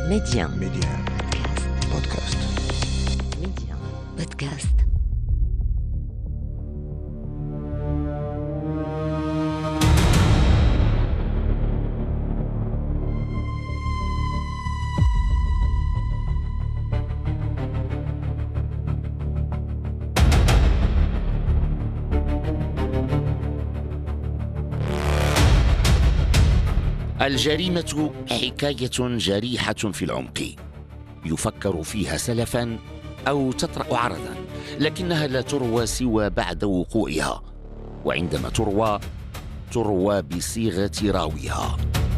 Média. Podcast. Média. Podcast. الجريمة حكاية جريحة في العمق، يفكر فيها سلفا أو تطرأ عرضا، لكنها لا تروى سوى بعد وقوعها، وعندما تروى بصيغة راويها.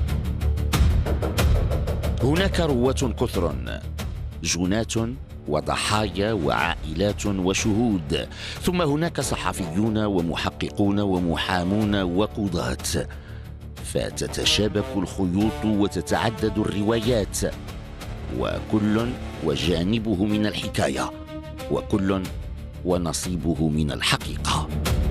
هناك رواة كثر، جنات وضحايا وعائلات وشهود، ثم هناك صحفيون ومحققون ومحامون وقضاة، فتتشابك الخيوط وتتعدد الروايات، وكل وجانبه من الحكاية، وكل ونصيبه من الحقيقة.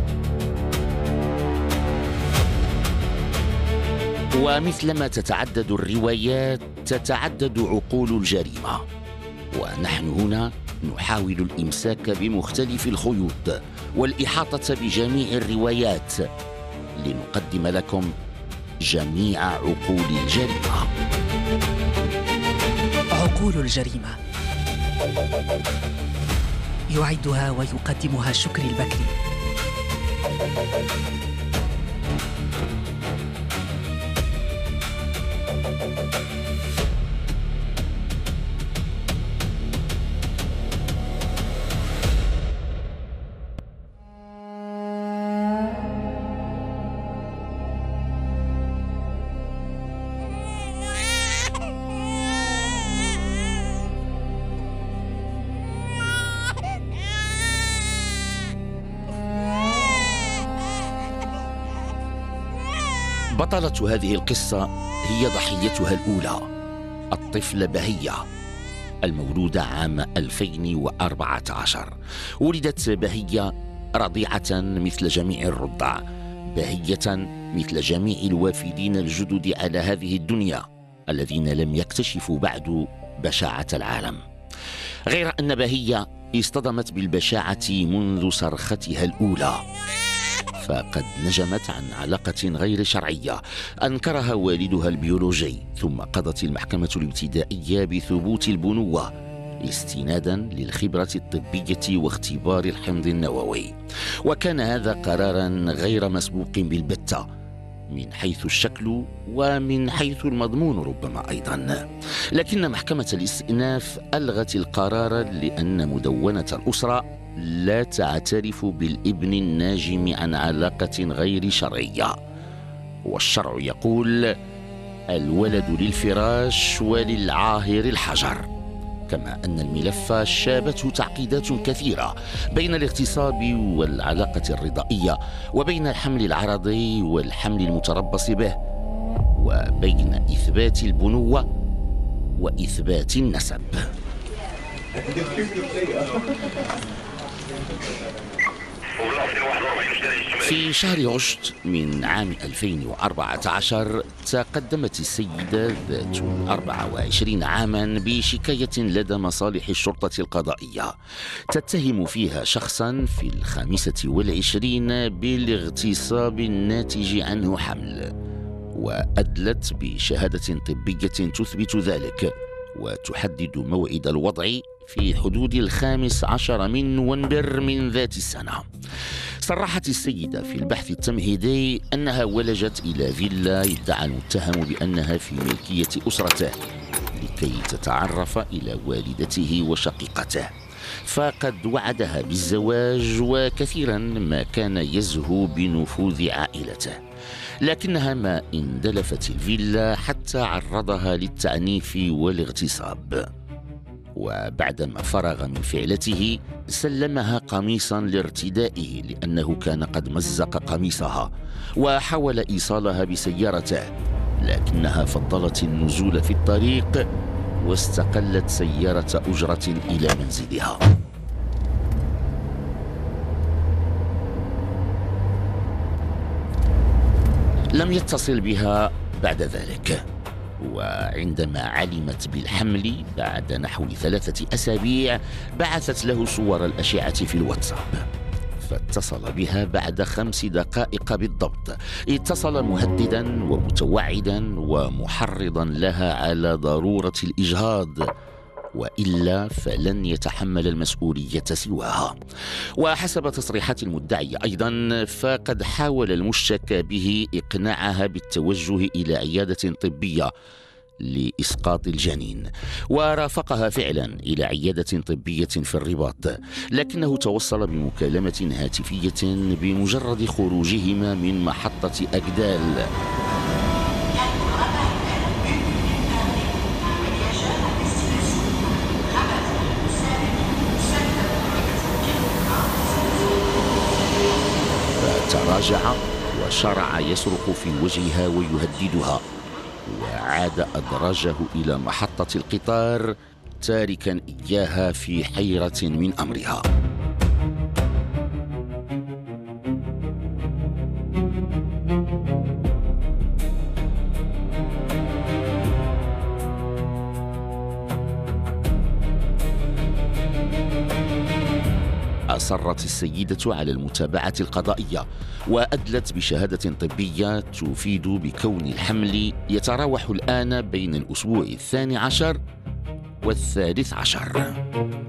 ومثلما تتعدد الروايات تتعدد عقول الجريمة، ونحن هنا نحاول الإمساك بمختلف الخيوط والإحاطة بجميع الروايات لنقدم لكم جميع عقول الجريمة. عقول الجريمة يعدها ويقدمها شكري البكري. بطلة هذه القصة هي ضحيتها الأولى، الطفلة بهية، المولودة عام 2014. ولدت بهية رضيعة مثل جميع الرضع، بهية مثل جميع الوافدين الجدد على هذه الدنيا الذين لم يكتشفوا بعد بشاعة العالم. غير أن بهية اصطدمت بالبشاعة منذ صرختها الأولى، فقد نجمت عن علاقة غير شرعية أنكرها والدها البيولوجي، ثم قضت المحكمة الابتدائية بثبوت البنوة استنادا للخبرة الطبية واختبار الحمض النووي، وكان هذا قرارا غير مسبوق بالبتة من حيث الشكل ومن حيث المضمون ربما أيضا. لكن محكمة الاستئناف ألغت القرار لأن مدونة الأسرة لا تعترف بالابن الناجم عن علاقة غير شرعية، والشرع يقول الولد للفراش وللعاهر الحجر. كما أن الملف شابته تعقيدات كثيرة بين الاغتصاب والعلاقة الرضائية، وبين الحمل العرضي والحمل المتربص به، وبين إثبات البنوة وإثبات النسب. في شهر غشت من عام 2014 تقدمت السيدة ذات 24 عاما بشكاية لدى مصالح الشرطة القضائية تتهم فيها شخصا في 25 بالاغتصاب الناتج عنه حمل، وأدلت بشهادة طبية تثبت ذلك وتحدد موعد الوضع في حدود 15 من نوفمبر من ذات السنة. صرحت السيدة في البحث التمهيدي أنها ولجت إلى فيلا يدعى المتهم بأنها في ملكية أسرته لكي تتعرف إلى والدته وشقيقته، فقد وعدها بالزواج، وكثيرا ما كان يزهو بنفوذ عائلته، لكنها ما اندلفت الفيلا حتى عرضها للتعنيف والاغتصاب. وبعدما فرغ من فعلته سلمها قميصا لارتدائه لأنه كان قد مزق قميصها، وحاول إيصالها بسيارته، لكنها فضلت النزول في الطريق واستقلت سيارة أجرة إلى منزلها. لم يتصل بها بعد ذلك، وعندما علمت بالحمل بعد نحو 3 أسابيع بعثت له صور الأشعة في الواتساب، فاتصل بها بعد 5 دقائق بالضبط. اتصل مهددا ومتوعدا ومحرضا لها على ضرورة الإجهاض، وإلا فلن يتحمل المسؤولية سواها. وحسب تصريحات المدعي أيضا فقد حاول المشتكى به إقناعها بالتوجه إلى عيادة طبية لإسقاط الجنين، ورافقها فعلا إلى عيادة طبية في الرباط، لكنه توصل بمكالمة هاتفية بمجرد خروجهما من محطة أجدال. فتراجع وشرع يصرخ في وجهها ويهددها، وعاد أدراجه إلى محطة القطار تاركا إياها في حيرة من أمرها. أصرت السيدة على المتابعة القضائية، وأدلت بشهادة طبية تفيد بكون الحمل يتراوح الآن بين الأسبوع 12 و13.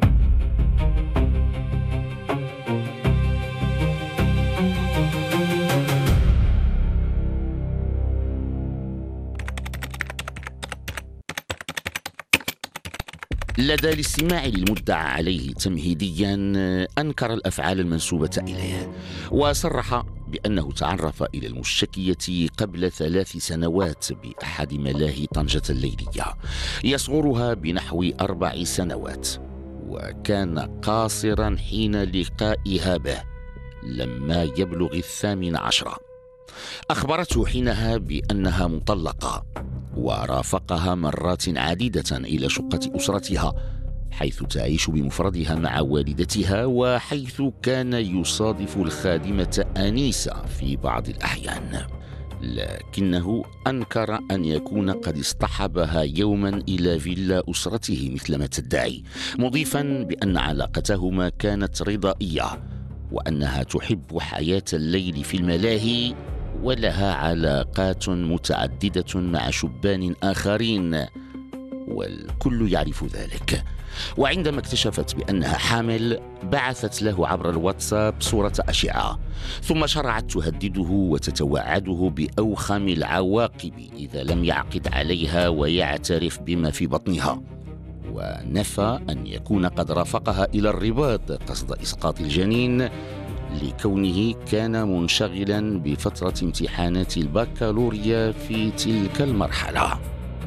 لدى الاستماع للمدعى عليه تمهيديا أنكر الأفعال المنسوبة إليه، وصرح بأنه تعرف إلى المشتكية قبل 3 سنوات بأحد ملاهي طنجة الليلية يصغرها بنحو 4 سنوات، وكان قاصرا حين لقائها به لما يبلغ 18. أخبرته حينها بأنها مطلقة، ورافقها مرات عديدة إلى شقة أسرتها حيث تعيش بمفردها مع والدتها، وحيث كان يصادف الخادمة أنيسة في بعض الأحيان، لكنه أنكر أن يكون قد اصطحبها يوما إلى فيلا أسرته مثلما تدعي، مضيفا بأن علاقتهما كانت رضائية، وأنها تحب حياة الليل في الملاهي، ولها علاقات متعددة مع شبان آخرين، والكل يعرف ذلك. وعندما اكتشفت بأنها حامل بعثت له عبر الواتساب صورة أشعة، ثم شرعت تهدده وتتوعده بأوخم العواقب إذا لم يعقد عليها ويعترف بما في بطنها، ونفى أن يكون قد رافقها إلى الرباط قصد إسقاط الجنين لكونه كان منشغلا بفترة امتحانات البكالوريا في تلك المرحلة.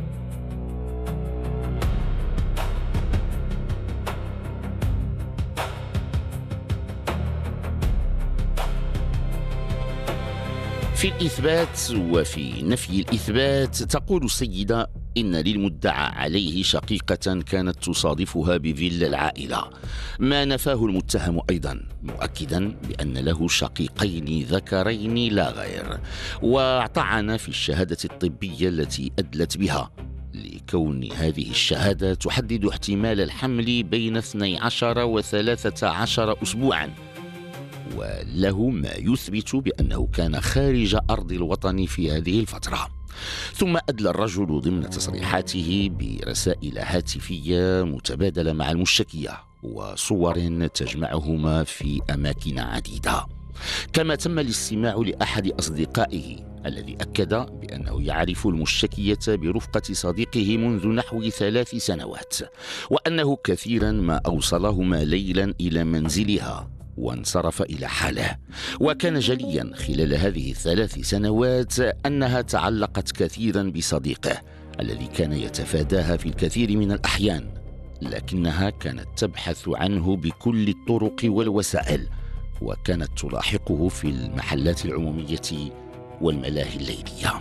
في الإثبات وفي نفي الإثبات تقول السيدة إن للمدعى عليه شقيقة كانت تصادفها بفيلا العائلة، ما نفاه المتهم أيضا، مؤكدا بأن له شقيقين ذكرين لا غير، وطعن في الشهادة الطبية التي أدلت بها، لكون هذه الشهادة تحدد احتمال الحمل بين 12 و13 أسبوعا، وله ما يثبت بأنه كان خارج أرض الوطن في هذه الفترة. ثم أدلى الرجل ضمن تصريحاته برسائل هاتفية متبادلة مع المشتكية وصور تجمعهما في أماكن عديدة، كما تم الاستماع لأحد أصدقائه الذي أكد بأنه يعرف المشتكية برفقة صديقه منذ نحو 3 سنوات، وأنه كثيرا ما أوصلهما ليلا إلى منزلها وانصرف إلى حاله. وكان جليا خلال هذه 3 سنوات أنها تعلقت كثيرا بصديقه الذي كان يتفاداها في الكثير من الأحيان، لكنها كانت تبحث عنه بكل الطرق والوسائل، وكانت تلاحقه في المحلات العمومية والملاهي الليلية.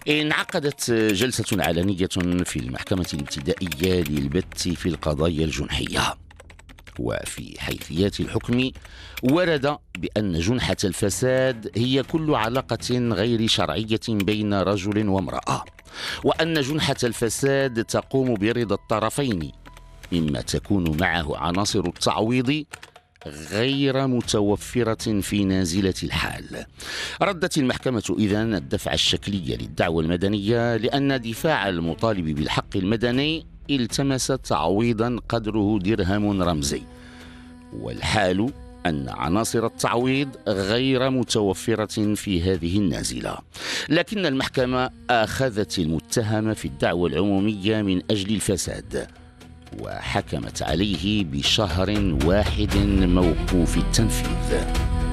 انعقدت جلسة علنية في المحكمة الابتدائية للبت في القضايا الجنحية، وفي حيثيات الحكم ورد بأن جنحة الفساد هي كل علاقة غير شرعية بين رجل وامرأة، وأن جنحة الفساد تقوم برضا الطرفين مما تكون معه عناصر التعويض غير متوفرة في نازلة الحال. ردت المحكمة إذن الدفع الشكلي للدعوى المدنية لأن دفاع المطالب بالحق المدني التمس تعويضا قدره درهم رمزي، والحال أن عناصر التعويض غير متوفرة في هذه النازلة. لكن المحكمة أخذت المتهم في الدعوى العمومية من أجل الفساد، وحكمت عليه بشهر واحد موقوف التنفيذ.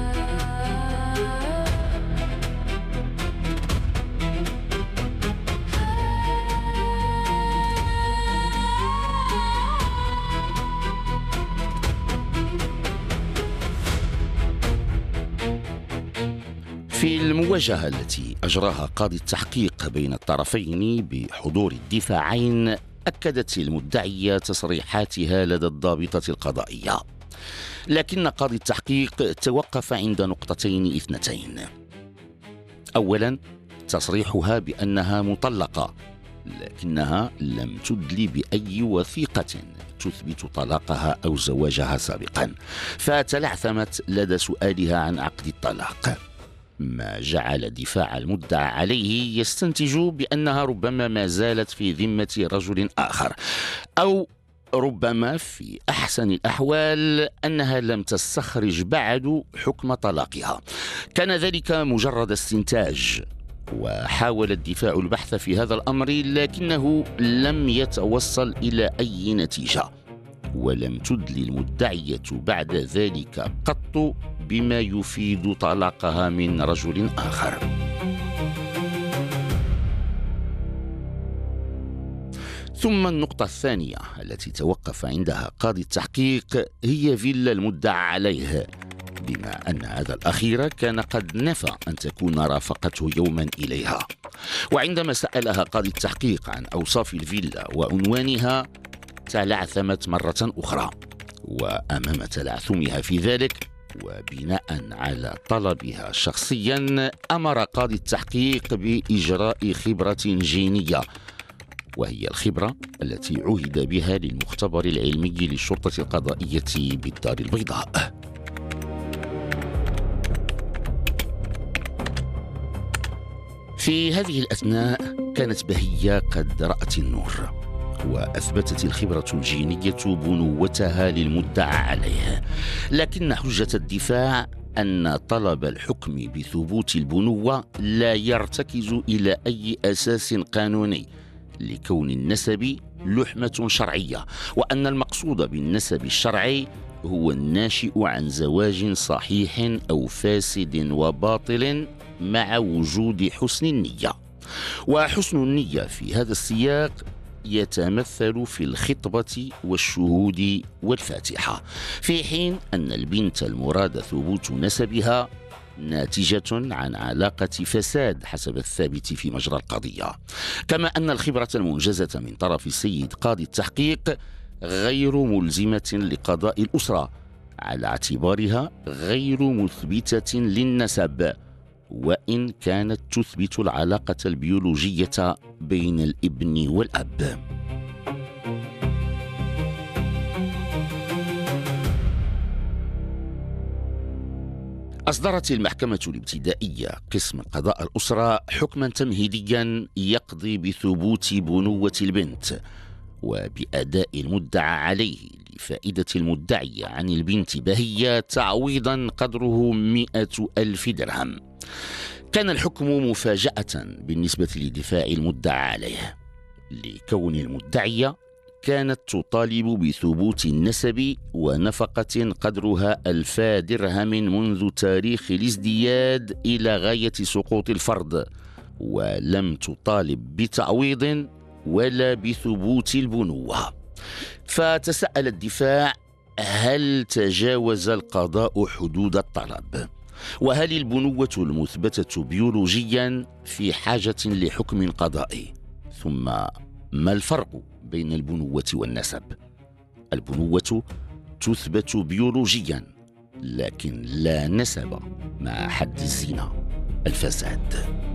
في المواجهة التي أجراها قاضي التحقيق بين الطرفين بحضور الدفاعين، أكدت المدعية تصريحاتها لدى الضابطة القضائية، لكن قاضي التحقيق توقف عند نقطتين اثنتين. أولا، تصريحها بأنها مطلقة، لكنها لم تدلي بأي وثيقة تثبت طلاقها أو زواجها سابقا، فتلعثمت لدى سؤالها عن عقد الطلاق، ما جعل دفاع المدعى عليه يستنتج بأنها ربما ما زالت في ذمة رجل آخر، أو ربما في أحسن الأحوال أنها لم تستخرج بعد حكم طلاقها. كان ذلك مجرد استنتاج، وحاول الدفاع البحث في هذا الأمر لكنه لم يتوصل إلى أي نتيجة، ولم تدلي المدعية بعد ذلك قط بما يفيد طلاقها من رجل آخر. ثم النقطة الثانية التي توقف عندها قاضي التحقيق هي فيلا المدعى عليه، بما أن هذا الأخير كان قد نفى أن تكون رافقته يوما إليها. وعندما سألها قاضي التحقيق عن أوصاف الفيلا وعنوانها تلعثمت مرة أخرى، وأمام تلعثمها في ذلك وبناء على طلبها شخصيا أمر قاضي التحقيق بإجراء خبرة جينية، وهي الخبرة التي عهد بها للمختبر العلمي للشرطة القضائية بالدار البيضاء. في هذه الأثناء كانت بهية قد رأت النور، وأثبتت الخبرة الجينية بنوتها للمدعى عليه، لكن حجة الدفاع أن طلب الحكم بثبوت البنوة لا يرتكز إلى أي أساس قانوني، لكون النسب لحمة شرعية، وأن المقصود بالنسب الشرعي هو الناشئ عن زواج صحيح أو فاسد وباطل مع وجود حسن النية. وحسن النية في هذا السياق يتمثل في الخطبة والشهود والفاتحة، في حين أن البنت المراد ثبوت نسبها ناتجة عن علاقة فساد حسب الثابت في مجرى القضية. كما أن الخبرة المنجزة من طرف السيد قاضي التحقيق غير ملزمة لقضاء الأسرة، على اعتبارها غير مثبتة للنسب، وإن كانت تثبت العلاقة البيولوجية بين الابن والأب. أصدرت المحكمة الابتدائية قسم قضاء الأسرة حكما تمهيديا يقضي بثبوت بنوة البنت وبأداء المدعى عليه لفائدة المدعي عن البنت بهية تعويضا قدره 100,000 درهم. كان الحكم مفاجأة بالنسبة لدفاع المدعى عليه، لكون المدعية كانت تطالب بثبوت النسب ونفقة قدرها 1000 درهم منذ تاريخ الازدياد إلى غاية سقوط الفرض، ولم تطالب بتعويض ولا بثبوت البنوة. فتساءل الدفاع: هل تجاوز القضاء حدود الطلب؟ وهل البنوة المثبتة بيولوجيا في حاجة لحكم قضائي؟ ثم ما الفرق بين البنوة والنسب؟ البنوة تثبت بيولوجيا، لكن لا نسب مع حد الزنا الفساد.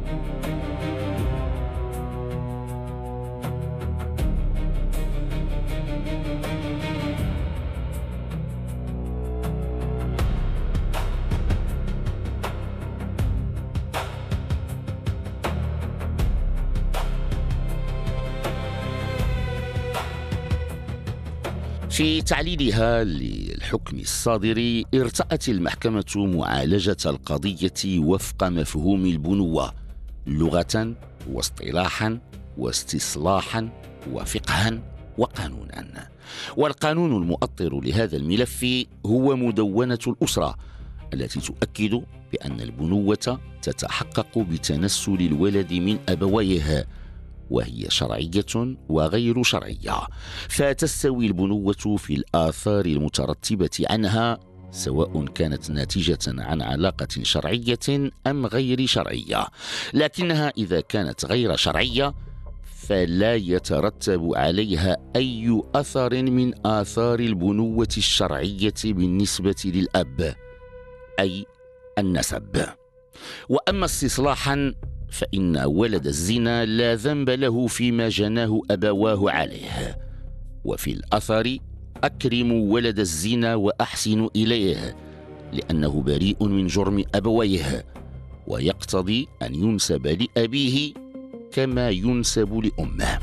في تعليلها للحكم الصادر ارتأت المحكمة معالجة القضية وفق مفهوم البنوة لغة واصطلاحا واستصلاحا وفقها وقانونا. والقانون المؤطر لهذا الملف هو مدونة الأسرة التي تؤكد بأن البنوة تتحقق بتنسل الولد من أبويه، وهي شرعية وغير شرعية، فتستوي البنوة في الآثار المترتبة عنها سواء كانت ناتجة عن علاقة شرعية أم غير شرعية. لكنها إذا كانت غير شرعية فلا يترتب عليها أي أثر من آثار البنوة الشرعية بالنسبة للأب، أي النسب. وأما استصلاحا فإن ولد الزنا لا ذنب له فيما جناه أبواه عليه. وفي الأثر أكرم ولد الزنا وأحسن إليه لأنه بريء من جرم أبويه، ويقتضي أن ينسب لأبيه كما ينسب لأمه.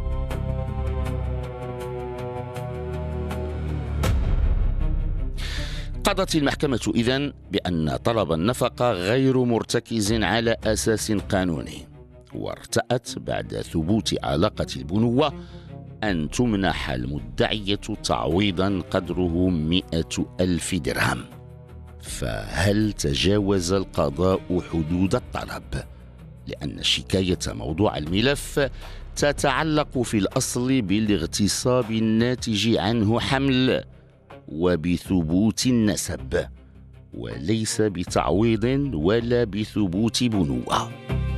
قضت المحكمة إذن بأن طلب النفقة غير مرتكز على أساس قانوني، وارتأت بعد ثبوت علاقة البنوة أن تمنح المدعية تعويضا قدره 100,000 درهم. فهل تجاوز القضاء حدود الطلب؟ لأن الشكاية موضوع الملف تتعلق في الأصل بالاغتصاب الناتج عنه حمل وبثبوت النسب، وليس بتعويض ولا بثبوت بنوة.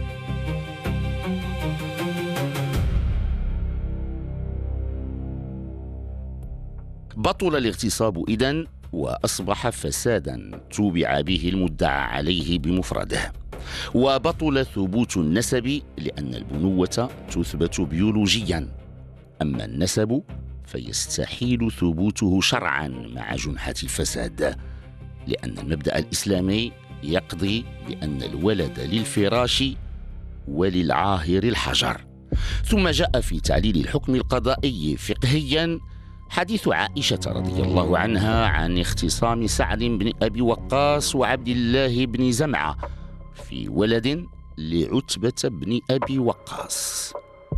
بطل الاغتصاب إذن وأصبح فسادا توبع به المدعى عليه بمفرده، وبطل ثبوت النسب لأن البنوة تثبت بيولوجيا، أما النسب فيستحيل ثبوته شرعا مع جنحة الفساد، لأن المبدأ الإسلامي يقضي بأن الولد للفراش وللعاهر الحجر. ثم جاء في تعليل الحكم القضائي فقهيا حديث عائشة رضي الله عنها عن اختصام سعد بن أبي وقاص وعبد الله بن زمعة في ولد لعتبة بن أبي وقاص.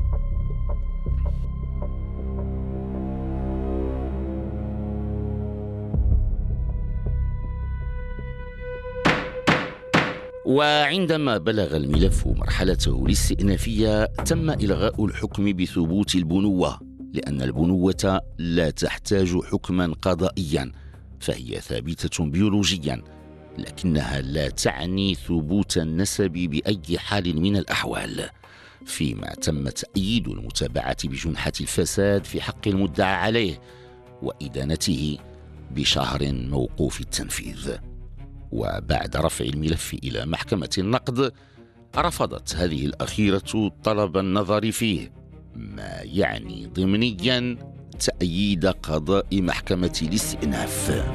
وعندما بلغ الملف مرحلته الاستئنافية تم إلغاء الحكم بثبوت البنوة، لأن البنوة لا تحتاج حكما قضائيا، فهي ثابتة بيولوجيا، لكنها لا تعني ثبوت النسب بأي حال من الأحوال، فيما تم تأييد المتابعة بجنحة الفساد في حق المدعى عليه وإدانته بشهر موقوف التنفيذ. وبعد رفع الملف إلى محكمة النقد رفضت هذه الأخيرة طلب النظر فيه، ما يعني ضمنيا تأييد قضاء محكمة الاستئناف.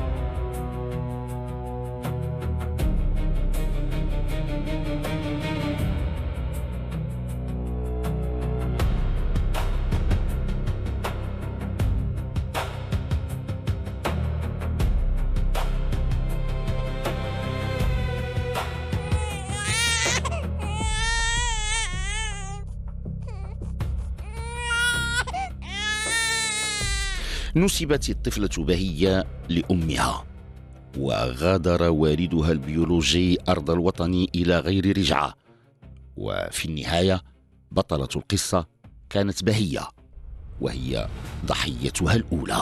نسبت الطفلة بهية لأمها، وغادر والدها البيولوجي أرض الوطن إلى غير رجعة، وفي النهاية بطلة القصة كانت بهية، وهي ضحيتها الأولى.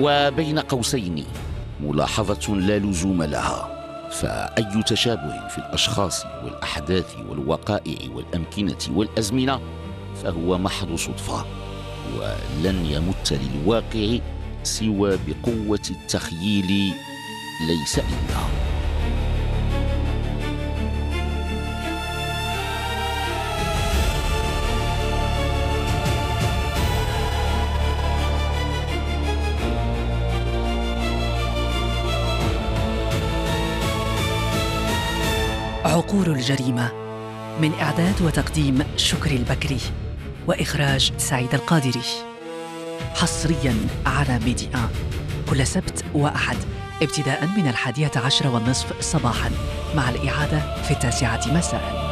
وبين قوسين ملاحظة لا لزوم لها، فأي تشابه في الأشخاص والأحداث والوقائع والأمكنة والأزمنة فهو محض صدفة، ولن يمت للواقع سوى بقوة التخييل ليس إلا. عقول الجريمة، من إعداد وتقديم شكري البكري، وإخراج سعيد القادري، حصريا على ميديا كل سبت وأحد ابتداء من 11:10 صباحا، مع الإعادة في 9 مساء.